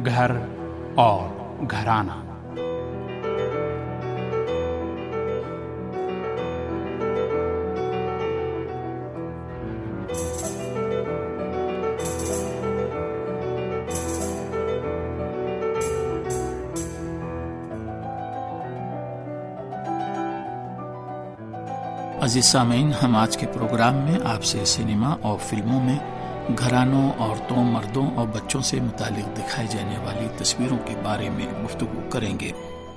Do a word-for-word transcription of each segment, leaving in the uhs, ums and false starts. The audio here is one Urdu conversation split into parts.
घर और घराना। अजीज सामीन, हम आज के प्रोग्राम में आपसे सिनेमा और फिल्मों में घरानों, औरतों, मर्दों और बच्चों से मुतालिक दिखाई जाने वाली तस्वीरों के बारे में गुफ्तगू करेंगे।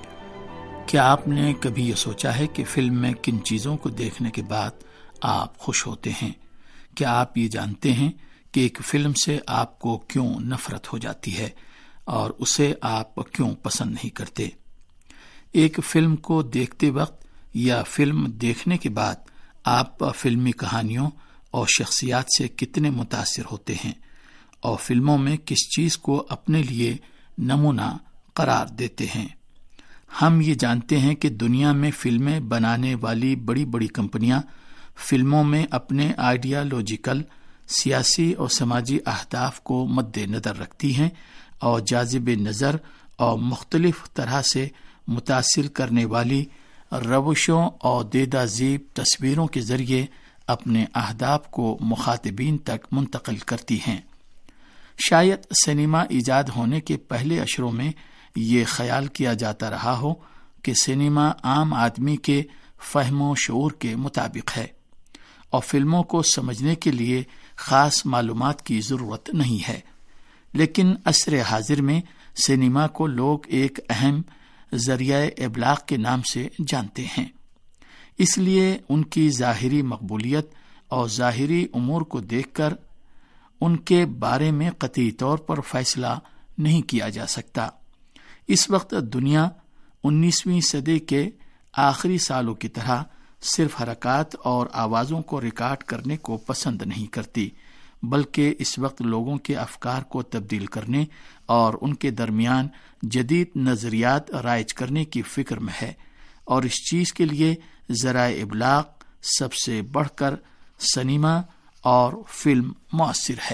क्या आपने कभी ये सोचा है कि फिल्म में किन चीज़ों को देखने के बाद आप खुश होते हैं? क्या आप ये जानते हैं कि एक फिल्म से आपको क्यों नफरत हो जाती है और उसे आप क्यों पसंद नहीं करते? एक फिल्म को देखते वक्त या फिल्म देखने के बाद आप फिल्मी कहानियों और शख्सियात से कितने मुतासिर होते हैं और फिल्मों में किस चीज़ को अपने लिए नमूना करार देते हैं। हम ये जानते हैं कि दुनिया में फिल्में बनाने वाली बड़ी बड़ी कंपनियां फिल्मों में अपने आइडियालॉजिकल, सियासी और समाजी अहदाफ को मद्देनजर रखती हैं और जाज़िब नज़र और मुख्तलिफ तरह से मुतासिर करने वाली रवशों और देदाजीब तस्वीरों के जरिए अपने अहदाफ को मुखातिबीन तक मुंतकिल करती हैं। शायद सिनेमा ईजाद होने के पहले अशरों में ये ख्याल किया जाता रहा हो कि सिनेमा आम आदमी के फ़हमो शऊर के मुताबिक है और फिल्मों को समझने के लिए ख़ास मालूमात की ज़रूरत नहीं है। लेकिन असर हाजिर में सिनेमा को लोग एक अहम ज़रिया इब्लाग के नाम से जानते हैं, इसलिए उनकी ज़ाहिरी मकबूलियत और ज़ाहिरी उमूर को देखकर उनके बारे में कतई तौर पर फैसला नहीं किया जा सकता। इस वक्त दुनिया उन्नीसवीं सदी के आखिरी सालों की तरह सिर्फ हरकत और आवाज़ों को रिकॉर्ड करने को पसंद नहीं करती, बल्कि इस वक्त लोगों के अफकार को तब्दील करने और उनके दरमियान जदीद नज़रियात राइज करने की फिक्र में है और इस चीज़ के लिए ज़राए इब्लाग सबसे बढ़कर सिनेमा और फिल्म मुअस्सिर है।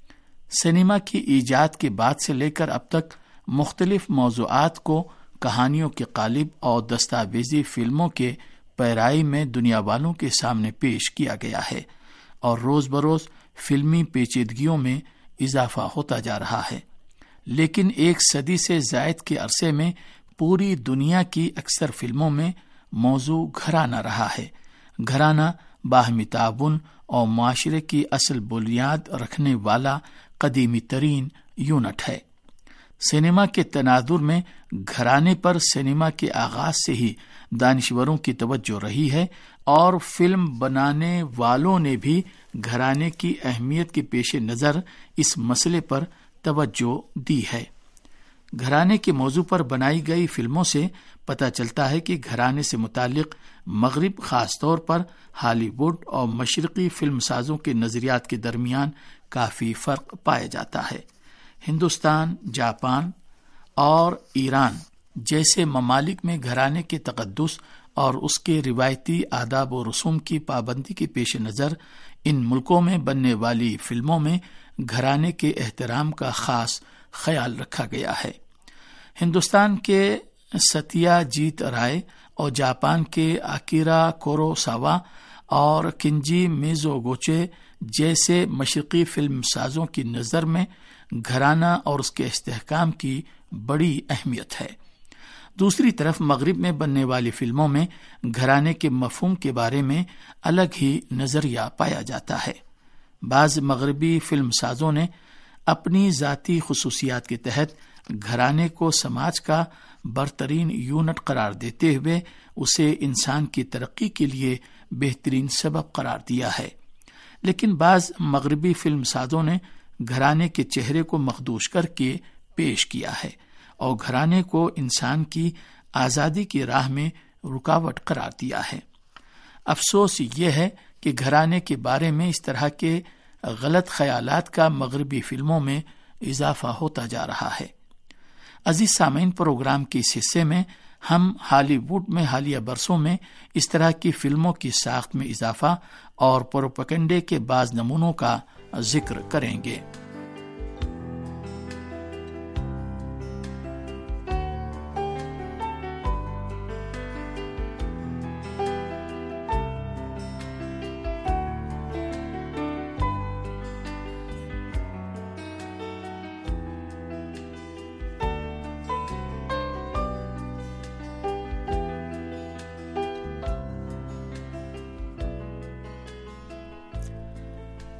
सिनेमा की ईजाद के बाद से लेकर अब तक मुख्तलिफ मौज़ूआत को कहानियों के कालिब और दस्तावेजी फिल्मों के पैराई में दुनिया वालों के सामने पेश किया गया है और रोज़ बरोज़ फिल्मी पेचीदगियों में इजाफा होता जा रहा है। लेकिन एक सदी से ज़ायद के अरसे में पूरी दुनिया की अक्सर फिल्मों में मौजू घराना रहा है। घराना बाहमी ताबुन और माशरे की असल बुनियाद रखने वाला कदीमी तरीन यूनिट है। सिनेमा के तनाजुर में घराने पर सिनेमा के आगाज से ही दानिशवरों की तवज्जो रही है और फिल्म बनाने वालों ने भी घराने की अहमियत के पेश नज़र इस मसले पर तवज्जो दी है। घराने के मौजू पर बनाई गई फिल्मों से पता चलता है कि घराने से मुतालिक मगरिब, खास तौर पर हॉलीवुड और मशरकी फिल्म साजों के नज़रियात के दरमियान काफ़ी फ़र्क पाया जाता है। हिंदुस्तान, जापान और ईरान जैसे ममालिक में घराने के तक़द्दुस और उसके रिवायती आदाब व रसूम की पाबंदी के पेश नज़र इन मुल्कों में बनने वाली फिल्मों में घराने के एहतराम का खास ख्याल रखा गया है। हिंदुस्तान के सत्याजीत राय और जापान के आकिरा कुरोसावा और किंजी मिज़ोगुची जैसे मशरकी फिल्म साजों की नज़र में घराना और उसके इस्तेहकाम की बड़ी अहमियत है। दूसरी तरफ मगरिब में बनने वाली फिल्मों में घराने के मफहूम के बारे में अलग ही नज़रिया पाया जाता है। बाज़ मगरबी फिल्म साजों ने अपनी ज़ाती खुसूसियात के तहत घराने को समाज का बरतरीन यूनिट करार देते हुए उसे इंसान की तरक्की के लिए बेहतरीन सबब करार दिया है। लेकिन बाज़ मगरबी फिल्म साजों ने घराने के चेहरे को मखदूश करके पेश किया है और घराने को इंसान की आज़ादी की राह में रुकावट करार दिया है। अफसोस ये है कि घराने के बारे में इस तरह के गलत ख्यालात का मगरबी फिल्मों में इजाफा होता जा रहा है। अजीज सामीन, प्रोग्राम के इस हिस्से में हम हॉलीवुड में हालिया बरसों में इस तरह की फिल्मों की साख्त में इजाफा और प्रोपेगेंडे के बाज़ नमूनों का जिक्र करेंगे।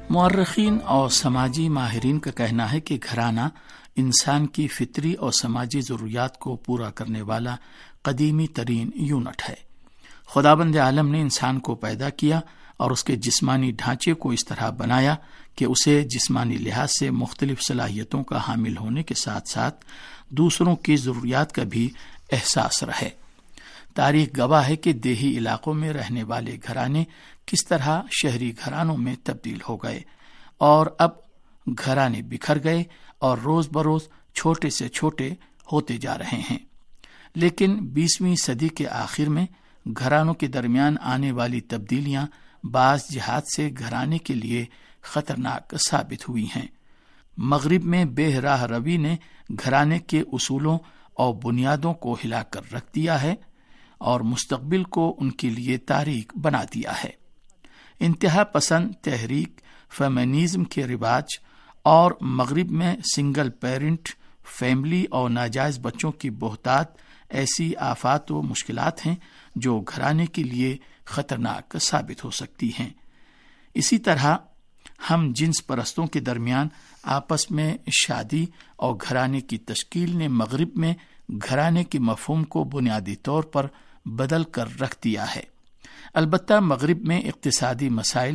مورخین اور سماجی ماہرین کا کہنا ہے کہ گھرانہ انسان کی فطری اور سماجی ضروریات کو پورا کرنے والا قدیمی ترین یونٹ ہے۔ خداوند عالم نے انسان کو پیدا کیا اور اس کے جسمانی ڈھانچے کو اس طرح بنایا کہ اسے جسمانی لحاظ سے مختلف صلاحیتوں کا حامل ہونے کے ساتھ ساتھ دوسروں کی ضروریات کا بھی احساس رہے۔ تاریخ گواہ ہے کہ دیہی علاقوں میں رہنے والے گھرانے کس طرح شہری گھرانوں میں تبدیل ہو گئے اور اب گھرانے بکھر گئے اور روز بروز چھوٹے سے چھوٹے ہوتے جا رہے ہیں۔ لیکن بیسویں صدی کے آخر میں گھرانوں کے درمیان آنے والی تبدیلیاں بعض جہات سے گھرانے کے لیے خطرناک ثابت ہوئی ہیں۔ مغرب میں بے راہ روی نے گھرانے کے اصولوں اور بنیادوں کو ہلا کر رکھ دیا ہے اور مستقبل کو ان کے لیے تاریک بنا دیا ہے۔ انتہا پسند تحریک، فیمنزم کے رواج اور مغرب میں سنگل پیرنٹ فیملی اور ناجائز بچوں کی بہتات ایسی آفات و مشکلات ہیں جو گھرانے کے لیے خطرناک ثابت ہو سکتی ہیں۔ اسی طرح ہم جنس پرستوں کے درمیان آپس میں شادی اور گھرانے کی تشکیل نے مغرب میں گھرانے کے مفہوم کو بنیادی طور پر بدل کر رکھ دیا ہے۔ البتہ مغرب میں اقتصادی مسائل،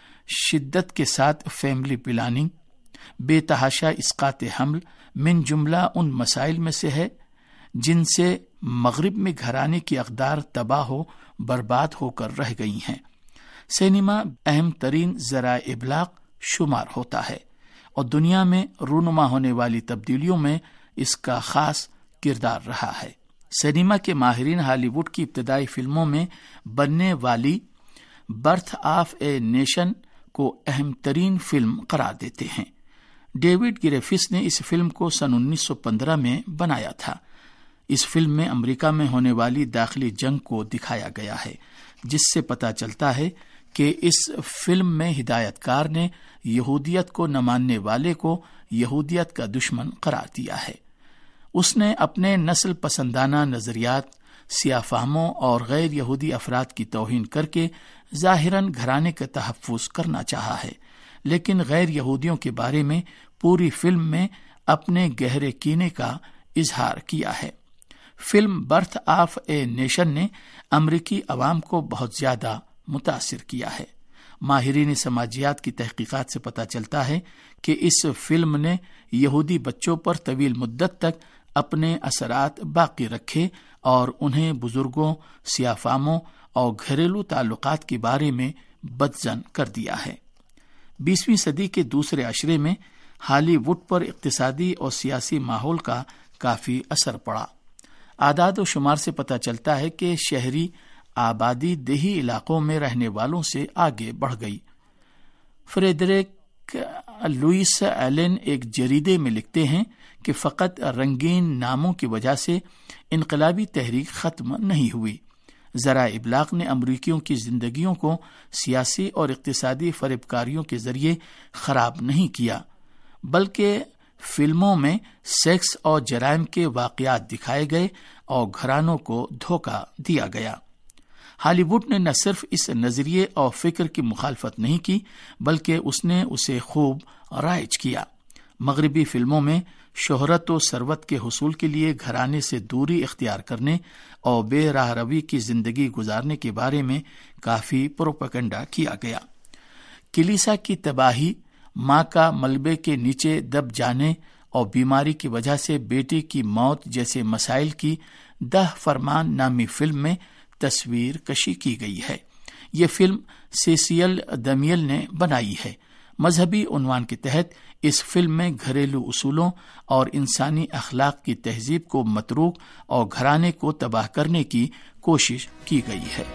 شدت کے ساتھ فیملی پلاننگ، بے تحاشا اسقاط حمل من جملہ ان مسائل میں سے ہے جن سے مغرب میں گھرانے کی اقدار تباہ و برباد ہو کر رہ گئی ہیں۔ سینما اہم ترین ذرائع ابلاغ شمار ہوتا ہے اور دنیا میں رونما ہونے والی تبدیلیوں میں اس کا خاص کردار رہا ہے۔ سینما کے ماہرین ہالی ووڈ کی ابتدائی فلموں میں بننے والی برتھ آف اے نیشن کو اہم ترین فلم قرار دیتے ہیں۔ ڈیوڈ گریفس نے اس فلم کو سن انیس سو پندرہ میں بنایا تھا۔ اس فلم میں امریکہ میں ہونے والی داخلی جنگ کو دکھایا گیا ہے، جس سے پتہ چلتا ہے کہ اس فلم میں ہدایت کار نے یہودیت کو نہ ماننے والے کو یہودیت کا دشمن قرار دیا ہے۔ اس نے اپنے نسل پسندانہ نظریات، سیاہ فہموں اور غیر یہودی افراد کی توہین کر کے ظاہراً گھرانے کا تحفظ کرنا چاہا ہے، لیکن غیر یہودیوں کے بارے میں پوری فلم میں اپنے گہرے کینے کا اظہار کیا ہے۔ Film birth of a nation نے امریکی عوام کو بہت زیادہ متاثر کیا ہے۔ ماہرین سماجیات کی تحقیقات سے پتہ چلتا ہے کہ اس فلم نے یہودی بچوں پر طویل مدت تک اپنے اثرات باقی رکھے اور انہیں بزرگوں، سیاہ فاموں اور گھریلو تعلقات کے بارے میں بدظن کر دیا ہے۔ بیسویں صدی کے دوسرے عشرے میں ہالی ووڈ پر اقتصادی اور سیاسی ماحول کا کافی اثر پڑا۔ اعداد و شمار سے پتہ چلتا ہے کہ شہری آبادی دیہی علاقوں میں رہنے والوں سے آگے بڑھ گئی۔ فریڈرک لوئس ایلن ایک جریدے میں لکھتے ہیں کہ فقط رنگین ناموں کی وجہ سے انقلابی تحریک ختم نہیں ہوئی۔ ذرائع ابلاغ نے امریکیوں کی زندگیوں کو سیاسی اور اقتصادی فریب کاریوں کے ذریعے خراب نہیں کیا، بلکہ فلموں میں سیکس اور جرائم کے واقعات دکھائے گئے اور گھرانوں کو دھوکہ دیا گیا۔ ہالی ووڈ نے نہ صرف اس نظریے اور فکر کی مخالفت نہیں کی، بلکہ اس نے اسے خوب رائج کیا۔ مغربی فلموں میں شہرت و ثروت کے حصول کے لیے گھرانے سے دوری اختیار کرنے اور بے راہ روی کی زندگی گزارنے کے بارے میں کافی پروپیگنڈا کیا گیا۔ کلیسا کی تباہی، ماں کا ملبے کے نیچے دب جانے اور بیماری کی وجہ سے بیٹی کی موت جیسے مسائل کی دہ فرمان نامی فلم میں تصویر کشی کی گئی ہے۔ یہ فلم سیسیل دمیل نے بنائی ہے۔ مذہبی عنوان کے تحت اس فلم میں گھریلو اصولوں اور انسانی اخلاق کی تہذیب کو متروک اور گھرانے کو تباہ کرنے کی کوشش کی گئی ہے۔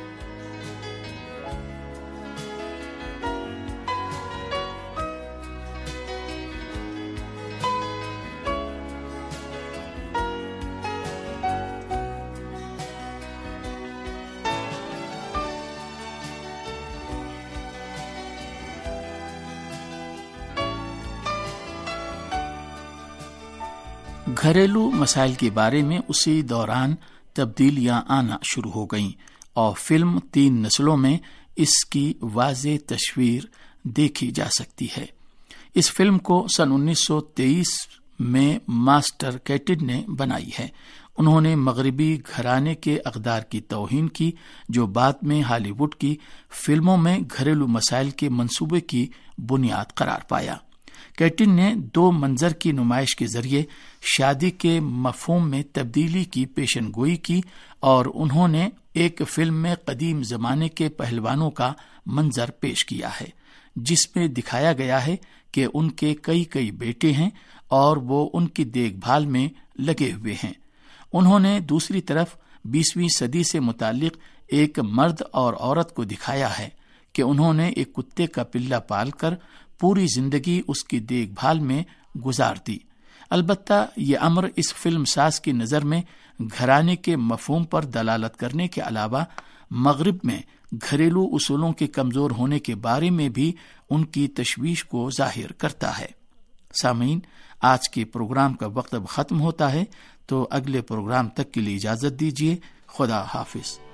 گھریلو مسائل کے بارے میں اسی دوران تبدیلیاں آنا شروع ہو گئیں اور فلم تین نسلوں میں اس کی واضح تصویر دیکھی جا سکتی ہے۔ اس فلم کو سن انیس سو تیئیس میں ماسٹر کیٹن نے بنائی ہے۔ انہوں نے مغربی گھرانے کے اقدار کی توہین کی، جو بعد میں ہالی ووڈ کی فلموں میں گھریلو مسائل کے منصوبے کی بنیاد قرار پایا۔ کیٹن نے دو منظر کی نمائش کے ذریعے شادی کے مفہوم میں تبدیلی کی پیشن گوئی کی، اور انہوں نے ایک فلم میں قدیم زمانے کے پہلوانوں کا منظر پیش کیا ہے، جس میں دکھایا گیا ہے کہ ان کے کئی کئی بیٹے ہیں اور وہ ان کی دیکھ بھال میں لگے ہوئے ہیں۔ انہوں نے دوسری طرف بیسویں صدی سے متعلق ایک مرد اور عورت کو دکھایا ہے کہ انہوں نے ایک کتے کا پلہ پال کر پوری زندگی اس کی دیکھ بھال میں گزار دی۔ البتہ یہ امر اس فلم ساز کی نظر میں گھرانے کے مفہوم پر دلالت کرنے کے علاوہ مغرب میں گھریلو اصولوں کے کمزور ہونے کے بارے میں بھی ان کی تشویش کو ظاہر کرتا ہے۔ سامعین، آج کے پروگرام کا وقت اب ختم ہوتا ہے، تو اگلے پروگرام تک کے لیے اجازت دیجیے۔ خدا حافظ۔